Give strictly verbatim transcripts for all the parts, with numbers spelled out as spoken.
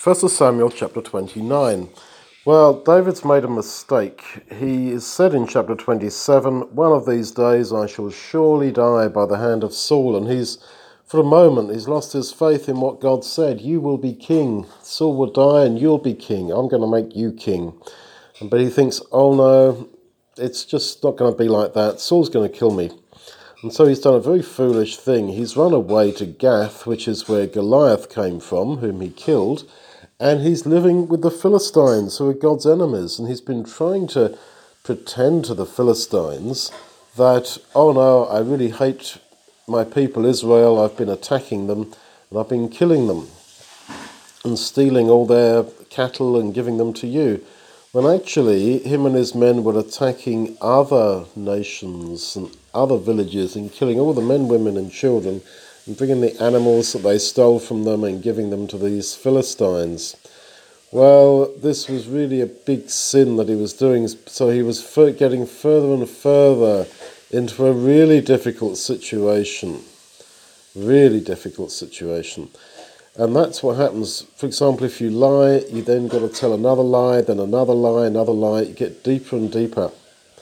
First Samuel chapter twenty-nine. Well, David's made a mistake. He is said in chapter twenty-seven, one of these days I shall surely die by the hand of Saul. And he's, for a moment, he's lost his faith in what God said. You will be king. Saul will die and you'll be king. I'm going to make you king. But he thinks, oh no, it's just not going to be like that. Saul's going to kill me. And so he's done a very foolish thing. He's run away to Gath, which is where Goliath came from, whom he killed, and he's living with the Philistines, who are God's enemies. And he's been trying to pretend to the Philistines that, oh no, I really hate my people Israel, I've been attacking them, and I've been killing them, and stealing all their cattle and giving them to you. When actually, him and his men were attacking other nations and other villages and killing all the men, women and children and bringing the animals that they stole from them and giving them to these Philistines. Well, this was really a big sin that he was doing, so he was getting further and further into a really difficult situation. Really difficult situation. And that's what happens. For example, if you lie, you then got to tell another lie, then another lie, another lie. You get deeper and deeper.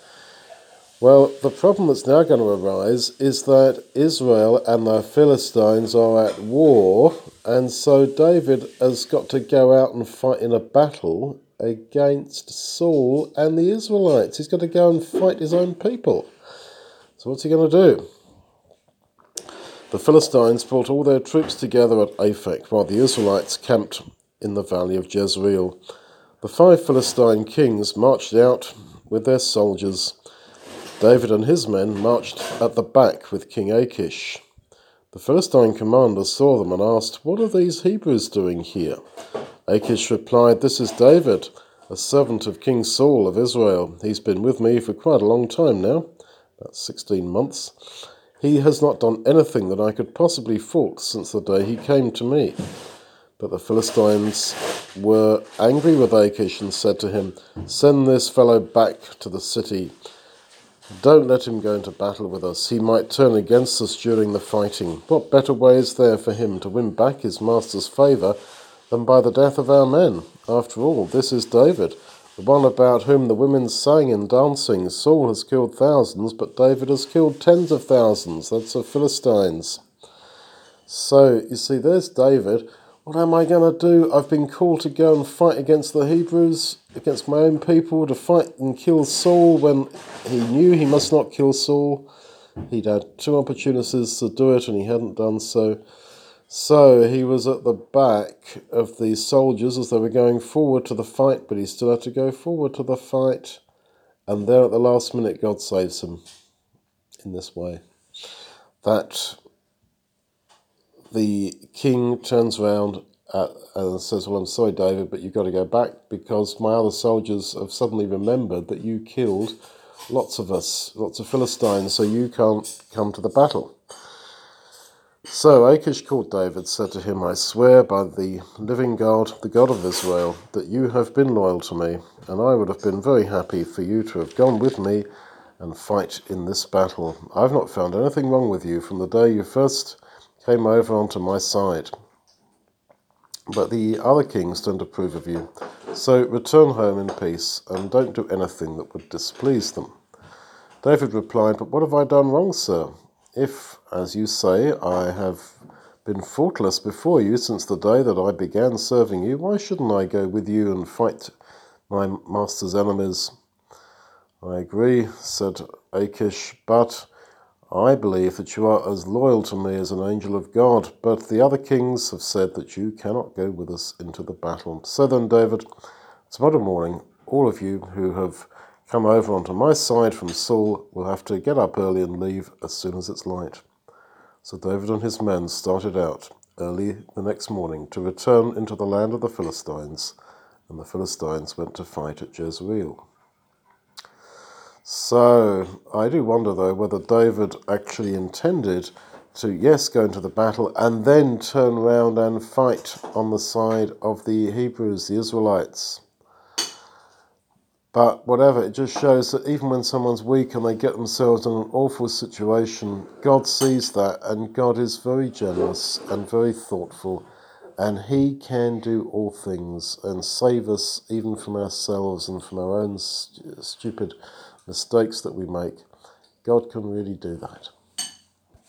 Well, the problem that's now going to arise is that Israel and the Philistines are at war, and so David has got to go out and fight in a battle against Saul and the Israelites. He's got to go and fight his own people. So what's he going to do? The Philistines brought all their troops together at Aphek, while the Israelites camped in the valley of Jezreel. The five Philistine kings marched out with their soldiers. David and his men marched at the back with King Achish. The Philistine commander saw them and asked, "What are these Hebrews doing here?" Achish replied, "This is David, a servant of King Saul of Israel. He's been with me for quite a long time now, about sixteen months. He has not done anything that I could possibly fault since the day he came to me." But the Philistines were angry with Achish and said to him, "Send this fellow back to the city. Don't let him go into battle with us. He might turn against us during the fighting. What better way is there for him to win back his master's favour than by the death of our men? After all, this is David, the one about whom the women sang in dancing. Saul has killed thousands, but David has killed tens of thousands." That's the Philistines. So, you see, there's David. What am I going to do? I've been called to go and fight against the Hebrews, against my own people, to fight and kill Saul when he knew he must not kill Saul. He'd had two opportunities to do it and he hadn't done so. So he was at the back of the soldiers as they were going forward to the fight, but he still had to go forward to the fight. And there at the last minute, God saves him in this way. That the king turns around at, and says, "Well, I'm sorry, David, but you've got to go back because my other soldiers have suddenly remembered that you killed lots of us, lots of Philistines, so you can't come to the battle." So Achish called David, said to him, "I swear by the living God, the God of Israel, that you have been loyal to me, and I would have been very happy for you to have gone with me and fight in this battle. I've not found anything wrong with you from the day you first came over onto my side. But the other kings don't approve of you. So return home in peace and don't do anything that would displease them." David replied, "But what have I done wrong, sir? If, as you say, I have been faultless before you since the day that I began serving you, why shouldn't I go with you and fight my master's enemies?" "I agree," said Achish, "but I believe that you are as loyal to me as an angel of God, but the other kings have said that you cannot go with us into the battle. So then, David, tomorrow morning, all of you who have come over onto my side from Saul will have to get up early and leave as soon as it's light." So David and his men started out early the next morning to return into the land of the Philistines, and the Philistines went to fight at Jezreel. So, I do wonder, though, whether David actually intended to, yes, go into the battle and then turn around and fight on the side of the Hebrews, the Israelites. But whatever, it just shows that even when someone's weak and they get themselves in an awful situation, God sees that, and God is very generous and very thoughtful And he can do all things and save us even from ourselves and from our own st- stupid mistakes that we make. God can really do that.